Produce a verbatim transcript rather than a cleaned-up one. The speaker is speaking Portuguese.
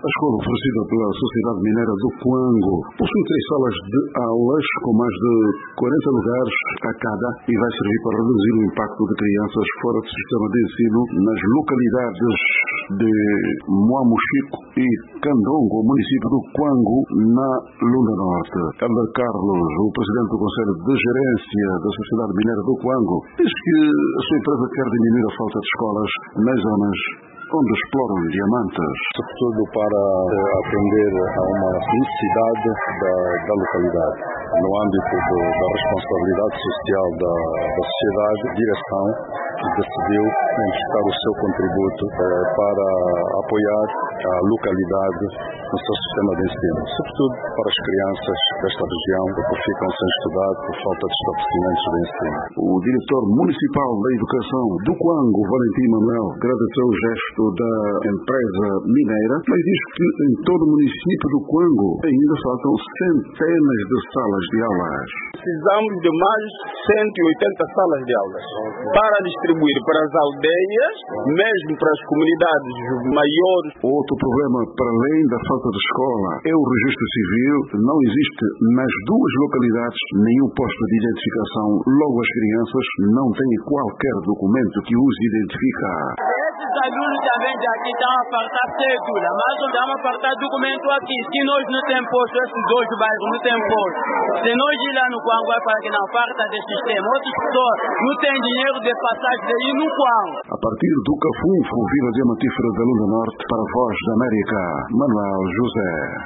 A escola oferecida pela Sociedade Mineira do Cuango possui três salas de aulas com mais de quarenta lugares a cada e vai servir para reduzir o impacto de crianças fora do sistema de ensino nas localidades de Moamochico e Candongo, município do Cuango, na Lunda Norte. Helder Carlos, o presidente do Conselho de Gerência da Sociedade Mineira do Cuango, diz que a sua empresa quer diminuir a falta de escolas nas zonas onde exploram diamantes. Sobretudo para atender a uma necessidade da, da localidade. No âmbito do, da responsabilidade social da, da sociedade, a direção decidiu prestar o seu contributo eh, para apoiar a localidade no seu sistema de ensino, sobretudo para as crianças desta região que ficam sem estudar por falta de estabelecimentos de ensino. O diretor municipal da Educação do Cuango, Valentim Manuel, agradeceu o gesto da empresa mineira, mas diz que em todo o município do Cuango ainda faltam centenas de salas de aulas. Precisamos de mais cento e oitenta salas de aulas para distribuir para as aldeias, mesmo para as comunidades maiores. Outro problema, para além da falta de escola, é o registro civil. Não existe nas duas localidades nenhum posto de identificação. Logo, as crianças não têm qualquer documento que os identifica. Esses alunos também daqui estão a faltar cédula, mas não dá a faltar documento aqui. Se nós não temos posto, esses dois bairros não têm posto. Se nós ir lá no Cuango, vai falar que não falta desse sistema. Outras pessoas não têm dinheiro de passagem de ir no Cuango. A partir do Cafunfo, Vila Diamantífera da Lunda Norte, para a Voz da América, Manuel José.